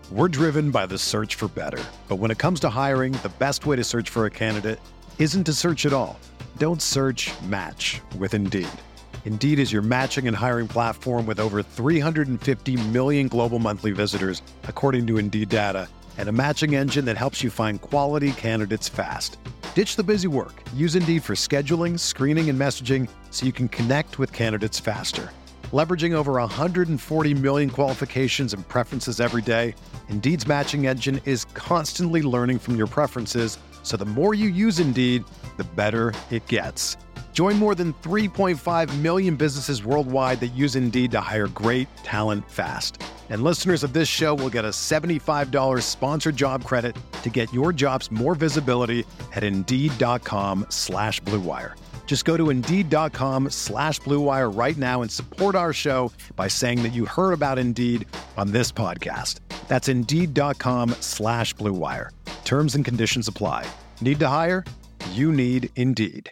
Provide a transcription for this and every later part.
We're driven by the search for better. But when it comes to hiring, the best way to search for a candidate isn't to search at all. Don't search, match with Indeed. Indeed is your matching and hiring platform with over 350 million global monthly visitors, according to Indeed data, and a matching engine that helps you find quality candidates fast. Ditch the busy work. Use Indeed for scheduling, screening, and messaging so you can connect with candidates faster. Leveraging over 140 million qualifications and preferences every day, Indeed's matching engine is constantly learning from your preferences, so the more you use Indeed, the better it gets. Join more than 3.5 million businesses worldwide that use Indeed to hire great talent fast. And listeners of this show will get a $75 sponsored job credit to get your jobs more visibility at Indeed.com/Blue Wire. Just go to Indeed.com/Blue Wire right now and support our show by saying that you heard about Indeed on this podcast. That's Indeed.com/Blue Wire. Terms and conditions apply. Need to hire? You need Indeed.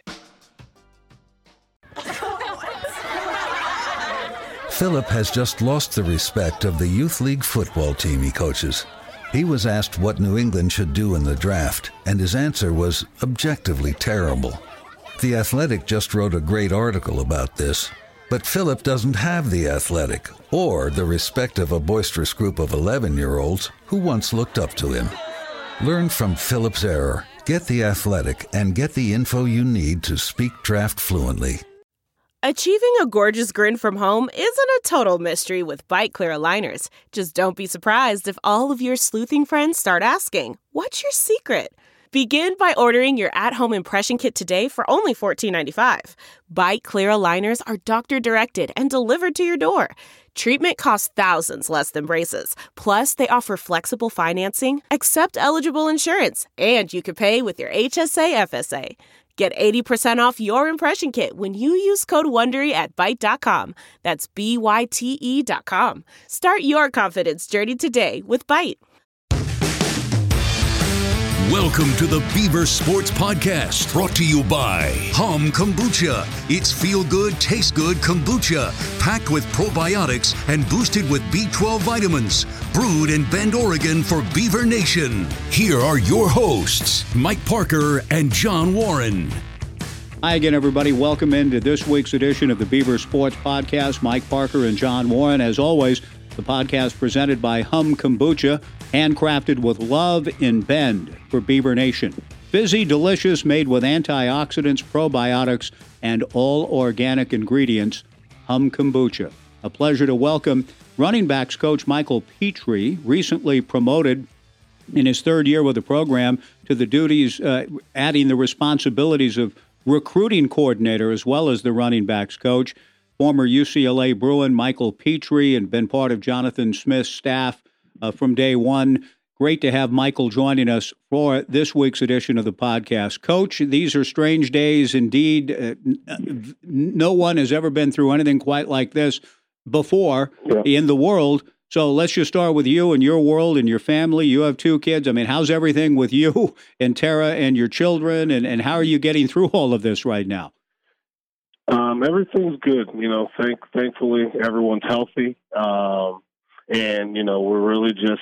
Philip has just lost the respect of the Youth League football team he coaches. He was asked what New England should do in the draft, and his answer was objectively terrible. The Athletic just wrote a great article about this, but Philip doesn't have The Athletic or the respect of a boisterous group of 11-year-olds who once looked up to him. Learn from Philip's error. Get The Athletic and get the info you need to speak draft fluently. Achieving a gorgeous grin from home isn't a total mystery with Byte Clear aligners. Just don't be surprised if all of your sleuthing friends start asking, "What's your secret?" Begin by ordering your at-home impression kit today for only $14.95. Byte Clear aligners are doctor-directed and delivered to your door. Treatment costs thousands less than braces. Plus, they offer flexible financing, accept eligible insurance, and you can pay with your HSA FSA. Get 80% off your impression kit when you use code WONDERY at Byte.com. That's BYTE.com. Start your confidence journey today with Byte. Welcome to the Beaver Sports Podcast, brought to you by Hum Kombucha. It's feel-good, taste-good kombucha, packed with probiotics and boosted with B12 vitamins. Brewed in Bend, Oregon for Beaver Nation. Here are your hosts, Mike Parker and John Warren. Hi again, everybody. Welcome into this week's edition of the Beaver Sports Podcast. Mike Parker and John Warren. As always, the podcast presented by Hum Kombucha, handcrafted with love in Bend for Beaver Nation. Fizzy, delicious, made with antioxidants, probiotics, and all organic ingredients. Hum Kombucha. A pleasure to welcome running backs coach Michael Petrie, recently promoted in his third year with the program to the duties, adding the responsibilities of recruiting coordinator as well as the running backs coach. Former UCLA Bruin Michael Petrie, and been part of Jonathan Smith's staff from day one. Great to have Michael joining us for this week's edition of the podcast. Coach, these are strange days indeed. No one has ever been through anything quite like this before in the world. So let's just start with you and your world and your family. You have two kids. I mean, how's everything with you and Tara and your children, and how are you getting through all of this right now? Everything's good. You know, thankfully everyone's healthy. And, you know, we're really just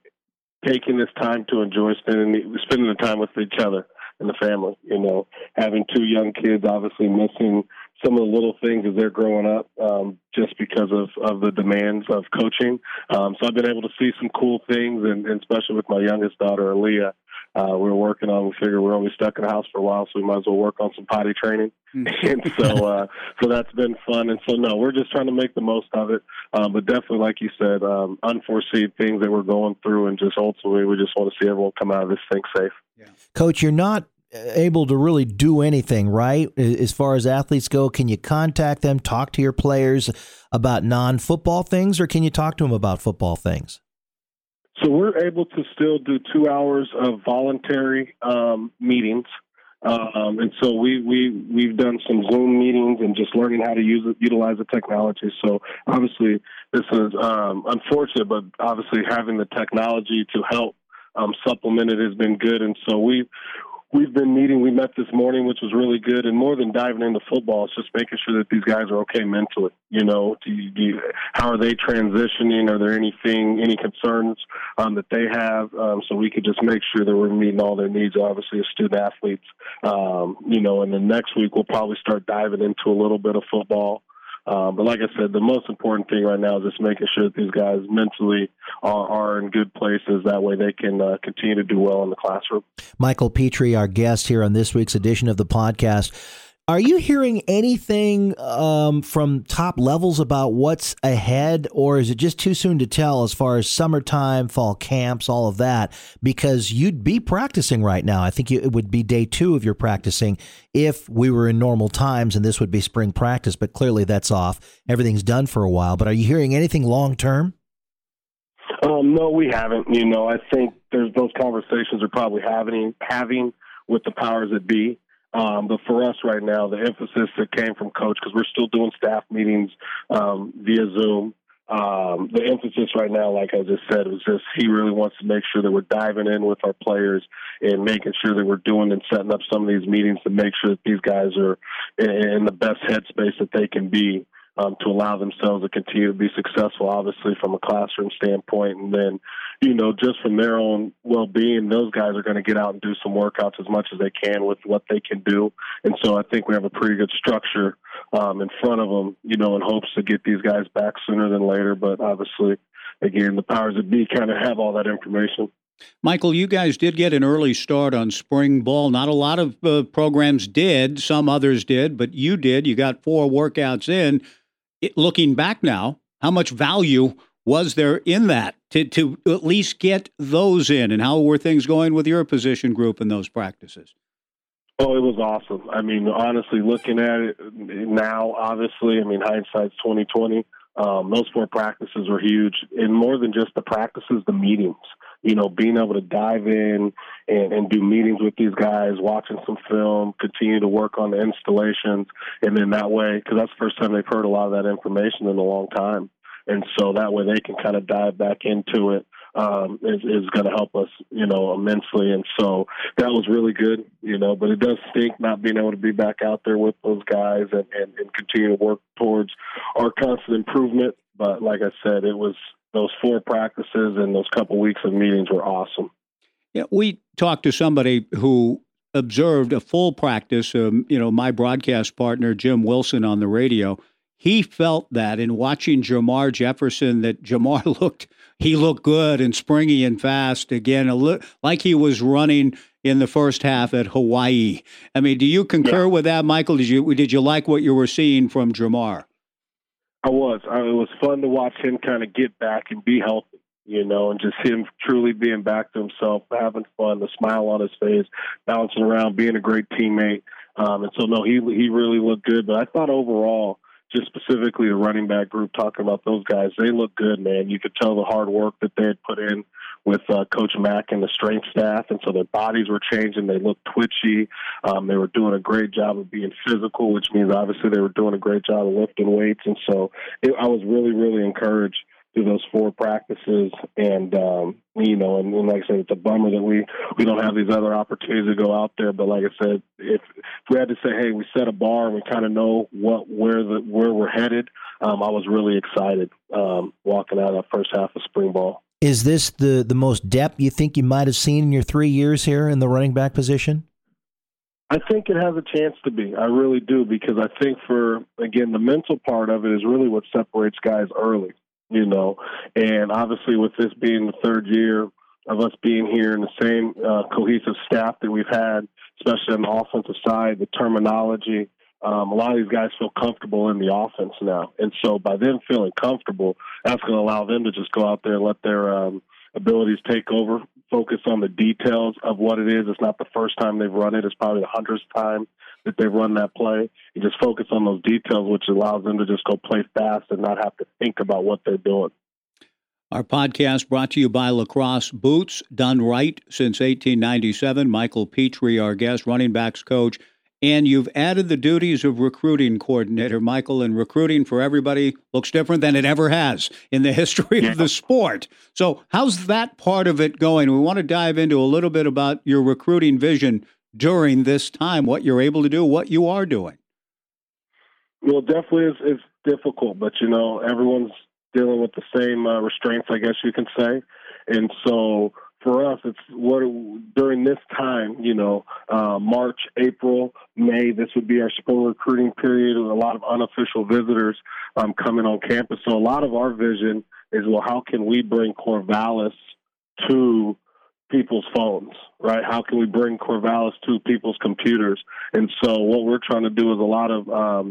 taking this time to enjoy spending the time with each other and the family. You know, having two young kids, obviously missing some of the little things as they're growing up just because of the demands of coaching. So I've been able to see some cool things, and especially with my youngest daughter, Aaliyah. We figure we're only stuck in the house for a while, so we might as well work on some potty training. And so that's been fun. And so, no, we're just trying to make the most of it. But definitely, like you said, unforeseen things that we're going through, and just ultimately we just want to see everyone come out of this thing safe. Yeah. Coach, you're not able to really do anything, right? As far as athletes go, can you contact them, talk to your players about non-football things, or can you talk to them about football things? So we're able to still do 2 hours of voluntary meetings. And so we've done some Zoom meetings and just learning how to utilize the technology. So obviously this is unfortunate, but obviously having the technology to help supplement it has been good. And so we've been meeting. We met this morning, which was really good. And more than diving into football, it's just making sure that these guys are okay mentally. How are they transitioning? Are there any concerns that they have? So we could just make sure that we're meeting all their needs, obviously, as student athletes. And then next week we'll probably start diving into a little bit of football. But like I said, the most important thing right now is just making sure that these guys mentally are in good places. That way they can continue to do well in the classroom. Michael Petrie, our guest here on this week's edition of the podcast. Are you hearing anything from top levels about what's ahead, or is it just too soon to tell as far as summertime, fall camps, all of that? Because you'd be practicing right now. I think it would be day 2 of your practicing if we were in normal times, and this would be spring practice, but clearly that's off. Everything's done for a while. But are you hearing anything long term? No, we haven't. I think those conversations are probably having with the powers that be. But for us right now, the emphasis that came from Coach, because we're still doing staff meetings via Zoom, the emphasis right now, like I just said, was just he really wants to make sure that we're diving in with our players and making sure that we're doing and setting up some of these meetings to make sure that these guys are in the best headspace that they can be. To allow themselves to continue to be successful, obviously, from a classroom standpoint. And then, just from their own well-being, those guys are going to get out and do some workouts as much as they can with what they can do. And so I think we have a pretty good structure in front of them, in hopes to get these guys back sooner than later. But obviously, again, the powers that be kind of have all that information. Michael, you guys did get an early start on spring ball. Not a lot of programs did. Some others did, but you did. You got 4 workouts in. Looking back now, how much value was there in that to at least get those in? And how were things going with your position group in those practices? Oh, it was awesome. I mean, honestly, looking at it now, obviously, hindsight's 20/20. Those 4 practices were huge. And more than just the practices, the meetings. Being able to dive in and do meetings with these guys, watching some film, continue to work on the installations, and then that way, because that's the first time they've heard a lot of that information in a long time. And so that way they can kind of dive back into it is going to help us, immensely. And so that was really good, but it does stink not being able to be back out there with those guys and continue to work towards our constant improvement. But like I said, it was those 4 practices and those couple weeks of meetings were awesome. Yeah, we talked to somebody who observed a full practice. My broadcast partner, Jim Wilson, on the radio, he felt that in watching Jamar Jefferson, that Jamar looked good and springy and fast again, like he was running in the first half at Hawaii. I mean, do you concur with that, Michael? Did you like what you were seeing from Jamar? I was. It was fun to watch him kind of get back and be healthy, and just him truly being back to himself, having fun, the smile on his face, bouncing around, being a great teammate. And so, no, he really looked good. But I thought overall, just specifically the running back group, talking about those guys, they look good, man. You could tell the hard work that they had put in with Coach Mack and the strength staff, and so their bodies were changing. They looked twitchy. They were doing a great job of being physical, which means obviously they were doing a great job of lifting weights. And so I was really, really encouraged through those 4 practices. And, and like I said, it's a bummer that we don't have these other opportunities to go out there. But like I said, if we had to say, hey, we set a bar and we kind of know where we're headed, I was really excited walking out of that first half of spring ball. Is this the most depth you think you might have seen in your 3 years here in the running back position? I think it has a chance to be. I really do, because I think the mental part of it is really what separates guys early, and obviously with this being the 3rd year of us being here in the same cohesive staff that we've had, especially on the offensive side, the terminology, a lot of these guys feel comfortable in the offense now. And so by them feeling comfortable, that's going to allow them to just go out there and let their abilities take over, focus on the details of what it is. It's not the first time they've run it. It's probably the 100th time that they've run that play. You just focus on those details, which allows them to just go play fast and not have to think about what they're doing. Our podcast brought to you by Lacrosse Boots, done right since 1897. Michael Petrie, our guest, running backs coach. And you've added the duties of recruiting coordinator, Michael, and recruiting for everybody looks different than it ever has in the history of the sport. So how's that part of it going? We want to dive into a little bit about your recruiting vision during this time, what you're able to do, what you are doing? Well, definitely it's difficult, but, everyone's dealing with the same restraints, I guess you can say. And so for us, it's during this time, March, April, May, this would be our spring recruiting period with a lot of unofficial visitors coming on campus. So a lot of our vision is, well, how can we bring Corvallis to people's phones, right? How can we bring Corvallis to people's computers? And so what we're trying to do is a lot of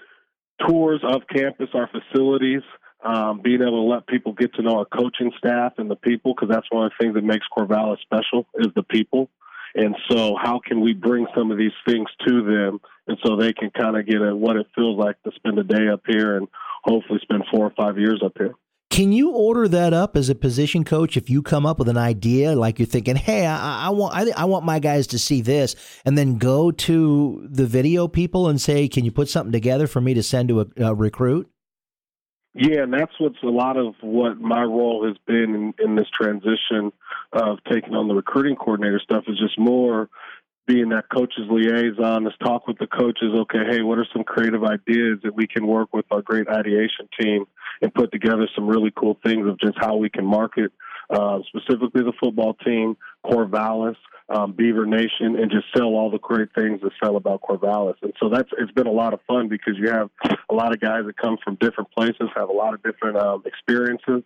tours of campus, our facilities, being able to let people get to know our coaching staff and the people, because that's one of the things that makes Corvallis special is the people. And so how can we bring some of these things to them and so they can kind of get what it feels like to spend a day up here and hopefully spend 4 or 5 years up here. Can you order that up as a position coach if you come up with an idea, like you're thinking, hey, I want my guys to see this, and then go to the video people and say, can you put something together for me to send to a recruit? Yeah, and that's what's a lot of what my role has been in this transition of taking on the recruiting coordinator stuff, is just more being that coach's liaison. Let's talk with the coaches. Okay, hey, what are some creative ideas that we can work with our great ideation team and put together some really cool things of just how we can market specifically the football team, Corvallis, Beaver Nation, and just sell all the great things to sell about Corvallis. And so it's been a lot of fun because you have a lot of guys that come from different places, have a lot of different experiences,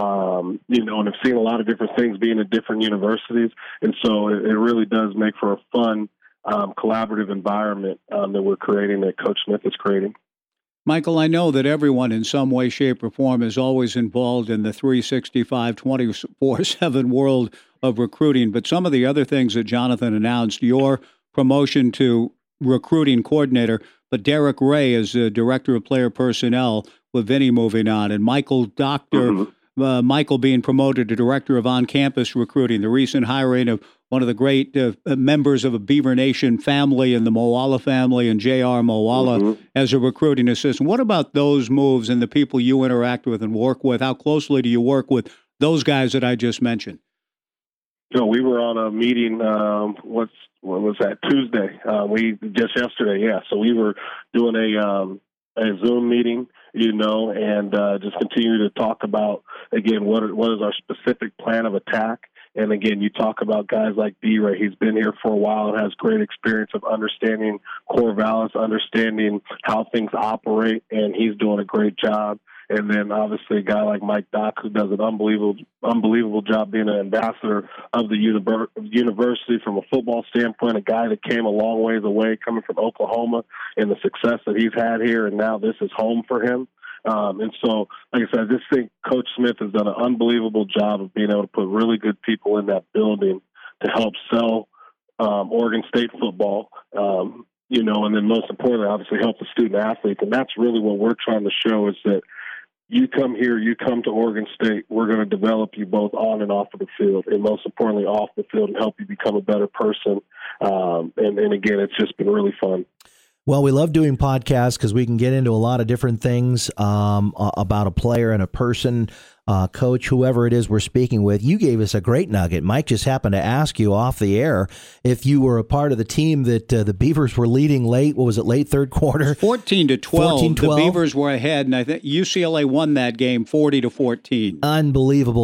and have seen a lot of different things being at different universities. And so it really does make for a fun, collaborative environment that we're creating, that Coach Smith is creating. Michael, I know that everyone in some way, shape, or form is always involved in the 365, 24/7 world of recruiting, but some of the other things that Jonathan announced, your promotion to recruiting coordinator, but Derek Ray is the director of player personnel with Vinny moving on, and Michael being promoted to director of on-campus recruiting, the recent hiring of one of the great members of a Beaver Nation family and the Moala family, and J.R. Moala as a recruiting assistant. What about those moves and the people you interact with and work with? How closely do you work with those guys that I just mentioned? We were on a meeting, what was that, Tuesday? Just yesterday, yeah. So we were doing a Zoom meeting, and just continue to talk about, again, what is our specific plan of attack. And again, you talk about guys like B-Ray. He's been here for a while and has great experience of understanding Corvallis, understanding how things operate, and he's doing a great job. And then obviously a guy like Mike Dock, who does an unbelievable job being an ambassador of the university from a football standpoint, a guy that came a long ways away coming from Oklahoma and the success that he's had here, and now this is home for him. And so, like I said, I just think Coach Smith has done an unbelievable job of being able to put really good people in that building to help sell Oregon State football, and then most importantly, obviously help the student athletes. And that's really what we're trying to show, is that you come here, you come to Oregon State, we're going to develop you both on and off of the field, and most importantly off the field, and help you become a better person. And again, it's just been really fun. Well, we love doing podcasts because we can get into a lot of different things about a player and a person, coach, whoever it is we're speaking with. You gave us a great nugget. Mike just happened to ask you off the air if you were a part of the team that the Beavers were leading late. What was it, late third quarter? 14-12. 14-12. The Beavers were ahead, and I think UCLA won that game 40-14. Unbelievable.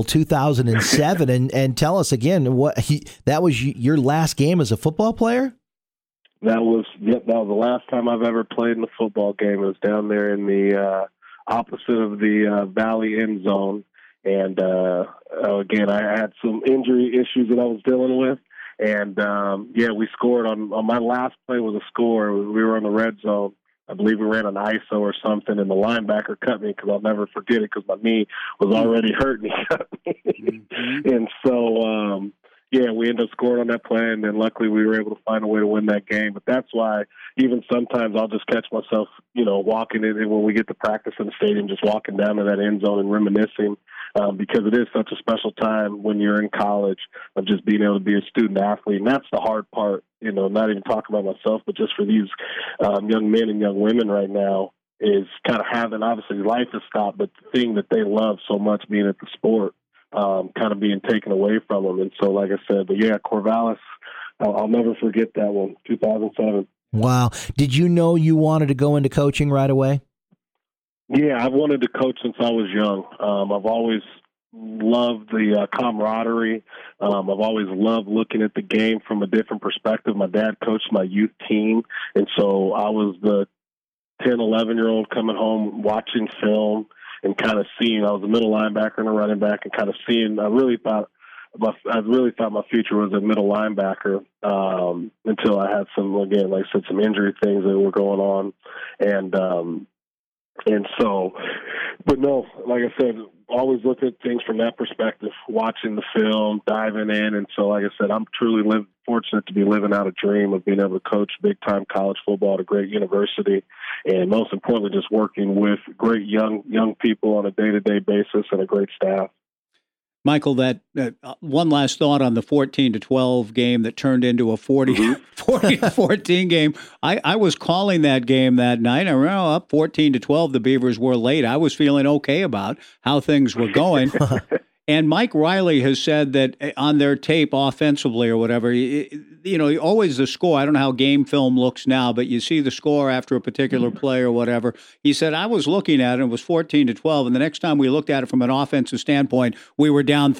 2007. and tell us again, that was your last game as a football player? That was the last time I've ever played in a football game. It was down there in the opposite of the Valley end zone. And again, I had some injury issues that I was dealing with. And we scored on my last play was a score. We were in the red zone. I believe we ran an ISO or something, and the linebacker cut me because I'll never forget it because my knee was already hurt and he cut me. And so, we ended up scoring on that play, and then luckily we were able to find a way to win that game. But that's why even sometimes I'll just catch myself, walking in, and when we get to practice in the stadium, just walking down to that end zone and reminiscing, because it is such a special time when you're in college of just being able to be a student athlete. And that's the hard part, not even talking about myself, but just for these young men and young women right now is kind of having, obviously life has stopped, but the thing that they love so much being at the sport, kind of being taken away from them. And so, like I said, but Corvallis, I'll never forget that one, 2007. Wow. Did you know you wanted to go into coaching right away? Yeah, I've wanted to coach since I was young. I've always loved the camaraderie. I've always loved looking at the game from a different perspective. My dad coached my youth team, and so I was the 10, 11-year-old coming home, watching film and kind of seeing. I was a middle linebacker and a running back, and kind of seeing. I really thought my future was a middle linebacker until I had some, again, like I said, some injury things that were going on, and so, but no, like I said, always look at things from that perspective, watching the film, diving in. And so, like I said, I'm truly fortunate to be living out a dream of being able to coach big-time college football at a great university, and most importantly, just working with great young people on a day-to-day basis and a great staff. Michael, that one last thought on the 14-12 game that turned into a 40-14 game. I was calling that game that night. I remember up 14-12, the Beavers were late. I was feeling okay about how things were going. And Mike Riley has said that on their tape offensively or whatever, always the score. I don't know how game film looks now, but you see the score after a particular play or whatever. He said, I was looking at it, it was 14-12, and the next time we looked at it from an offensive standpoint, we were down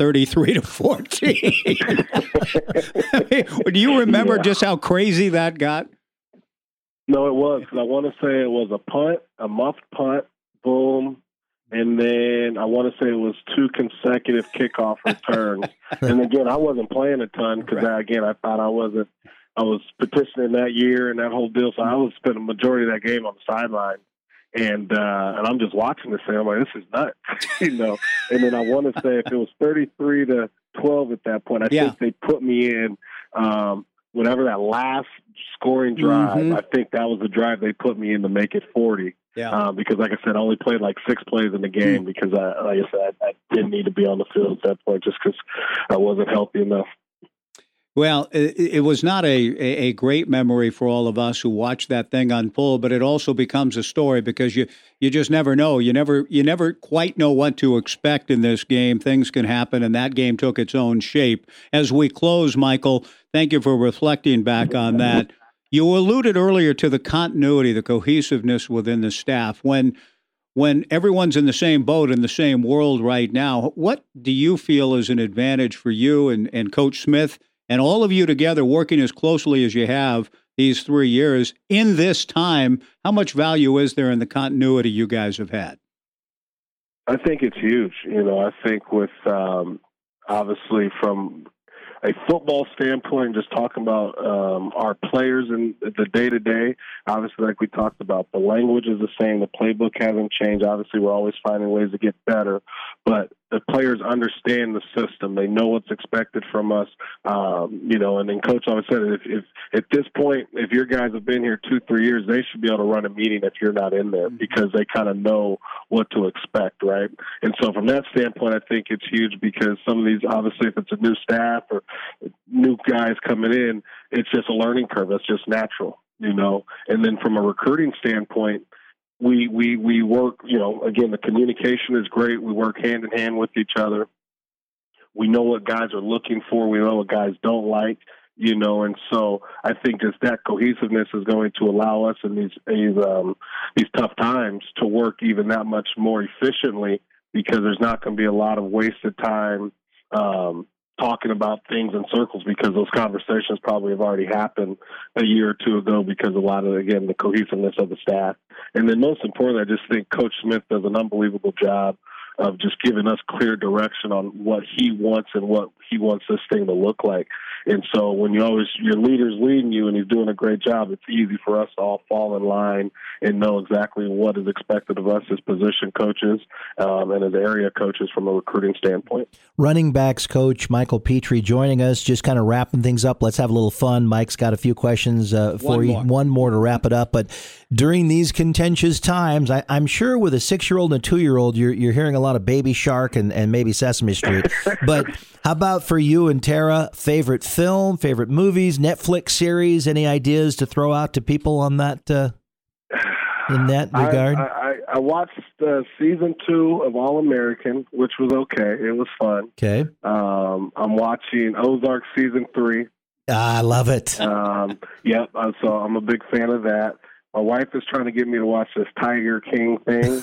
33-14. Do you remember just how crazy that got? No, it was. I want to say it was a punt, a muffed punt, boom. And then I want to say it was 2 consecutive kickoff returns. And again, I wasn't playing a ton because, I thought I was petitioning that year and that whole deal. So I was spending the majority of that game on the sideline. And I'm just watching this thing. I'm like, this is nuts, And then I want to say if it was 33-12 at that point, I think they put me in whenever that last scoring drive. I think that was the drive they put me in to make it 40. Yeah. Because, like I said, I only played like 6 plays in the game because, I didn't need to be on the field at that point just because I wasn't healthy enough. Well, it was not a great memory for all of us who watched that thing unfold, but it also becomes a story because you just never know. You never quite know what to expect in this game. Things can happen, and that game took its own shape. As we close, Michael, thank you for reflecting back on that. You alluded earlier to the continuity, the cohesiveness within the staff. When everyone's in the same boat in the same world right now, what do you feel is an advantage for you and Coach Smith and all of you together working as closely as you have these 3 years in this time? How much value is there in the continuity you guys have had? I think it's huge. I think with obviously from a football standpoint, just talking about our players and the day-to-day, obviously, like we talked about, the language is the same. The playbook hasn't changed. Obviously, we're always finding ways to get better. But the players understand the system. They know what's expected from us. And then Coach always said, if at this point, if your guys have been here 2-3 years, they should be able to run a meeting if you're not in there because they kind of know what to expect, right? And so from that standpoint, I think it's huge because some of these, obviously, if it's a new staff or new guys coming in, it's just a learning curve. That's just natural, And then from a recruiting standpoint, we work, again, the communication is great. We work hand in hand with each other. We know what guys are looking for. We know what guys don't like, and so I think just that cohesiveness is going to allow us in these tough times to work even that much more efficiently because there's not going to be a lot of wasted time talking about things in circles because those conversations probably have already happened a year or two ago because a lot of, again, the cohesiveness of the staff. And then most importantly, I just think Coach Smith does an unbelievable job of just giving us clear direction on what he wants and what he wants this thing to look like. And so when your leader's leading you and he's doing a great job, it's easy for us to all fall in line and know exactly what is expected of us as position coaches and as area coaches from a recruiting standpoint. Running backs coach Michael Petrie joining us, just kind of wrapping things up. Let's have a little fun. Mike's got a few questions for you. One more to wrap it up. But during these contentious times, I'm sure with a 6-year-old and a 2-year-old, you're hearing a lot of Baby Shark and maybe Sesame Street. But how about for you and Tara, favorite film, favorite movies, Netflix series, any ideas to throw out to people on that in that regard? I watched season 2 of All American, which was okay. It was fun. Okay. I'm watching Ozark season 3. I love it. Yep. So I'm a big fan of that. My wife is trying to get me to watch this Tiger King thing.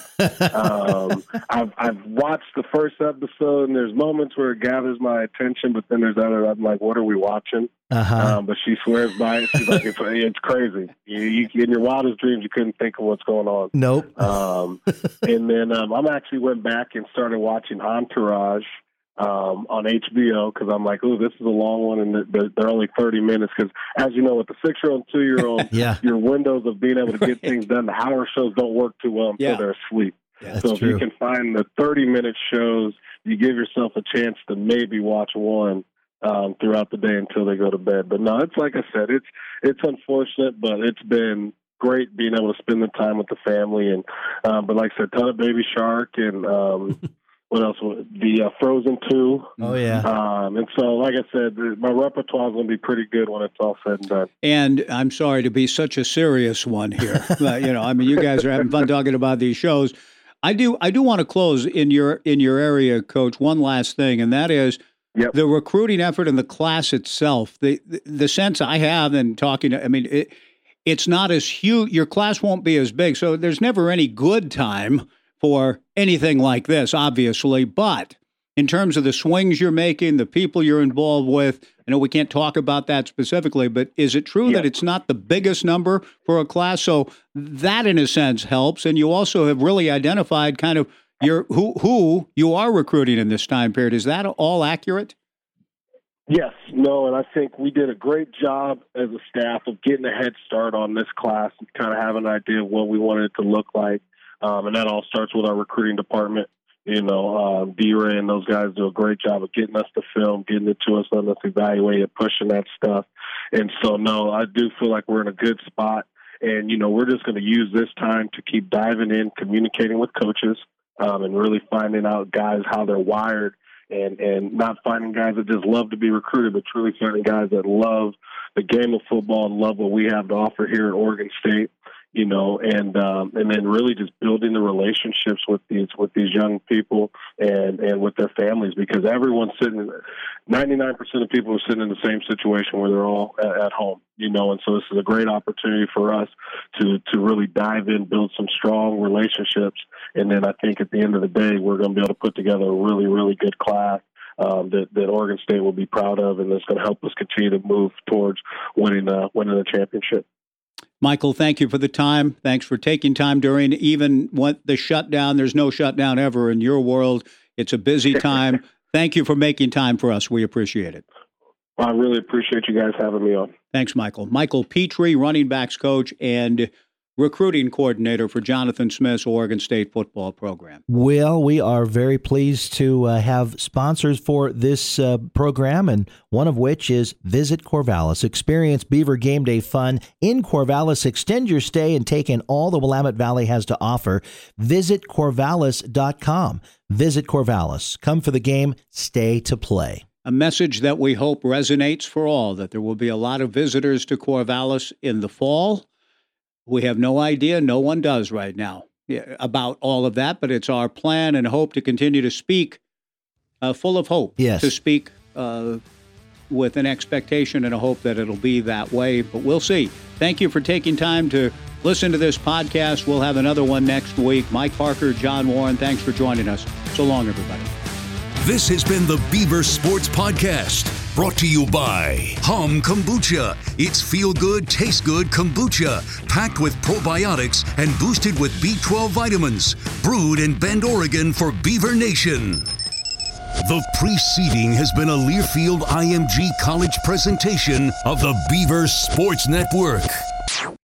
I've watched the first episode, and there's moments where it gathers my attention, but then there's other. I'm like, what are we watching? But she swears by it. She's like, it's crazy. You in your wildest dreams, you couldn't think of what's going on. Nope. And then I'm actually went back and started watching Entourage on HBO, because I'm like, oh, this is a long one, and they're only 30 minutes. Because as you know, with the 6-year-old and 2-year-old, your windows of being able to get things done, the hour shows don't work too well until they're asleep. Yeah, so if you can find the 30-minute shows, you give yourself a chance to maybe watch one throughout the day until they go to bed. But no, it's like I said, it's unfortunate, but it's been great being able to spend the time with the family. And but like I said, ton of Baby Shark and what else? The Frozen 2. Oh, yeah. And so, like I said, my repertoire is going to be pretty good when it's all said and done. And I'm sorry to be such a serious one here. You guys are having fun talking about these shows. I do want to close in your area, Coach. One last thing, and that is the recruiting effort in the class itself. The sense I have in talking, it's not as huge. Your class won't be as big, so there's never any good time for anything like this, obviously. But in terms of the swings you're making, the people you're involved with, I know we can't talk about that specifically, but is it true that it's not the biggest number for a class? So that, in a sense, helps. And you also have really identified kind of who you are recruiting in this time period. Is that all accurate? Yes. No, and I think we did a great job as a staff of getting a head start on this class and kind of having an idea of what we wanted it to look like. And that all starts with our recruiting department. D-Ray and those guys do a great job of getting us the film, getting it to us, letting us evaluate it, pushing that stuff. And so, no, I do feel like we're in a good spot. And, we're just going to use this time to keep diving in, communicating with coaches, and really finding out guys how they're wired, and not finding guys that just love to be recruited, but truly finding guys that love the game of football and love what we have to offer here at Oregon State. And then really just building the relationships with these young people and with their families, because everyone's 99% of people are sitting in the same situation where they're all at home, and so this is a great opportunity for us to really dive in, build some strong relationships. And then I think at the end of the day, we're going to be able to put together a really, really good class that Oregon State will be proud of, and that's going to help us continue to move towards winning the championship. Michael, thank you for the time. Thanks for taking time during even the shutdown. There's no shutdown ever in your world. It's a busy time. Thank you for making time for us. We appreciate it. I really appreciate you guys having me on. Thanks, Michael. Michael Petrie, running backs coach and recruiting coordinator for Jonathan Smith's Oregon State football program. Well, we are very pleased to have sponsors for this program, and one of which is Visit Corvallis. Experience Beaver Game Day fun in Corvallis. Extend your stay and take in all the Willamette Valley has to offer. Visit Corvallis.com. Visit Corvallis. Come for the game, stay to play. A message that we hope resonates for all, that there will be a lot of visitors to Corvallis in the fall. We have no idea, no one does right now, about all of that, but it's our plan and hope to continue to speak full of hope. Yes. To speak with an expectation and a hope that it'll be that way, but we'll see. Thank you for taking time to listen to this podcast. We'll have another one next week. Mike Parker, John Warren, thanks for joining us. So long, everybody. This has been the Beaver Sports Podcast, brought to you by Hum Kombucha. It's feel-good, taste-good kombucha, packed with probiotics and boosted with B12 vitamins. Brewed in Bend, Oregon for Beaver Nation. The preceding has been a Learfield IMG College presentation of the Beaver Sports Network.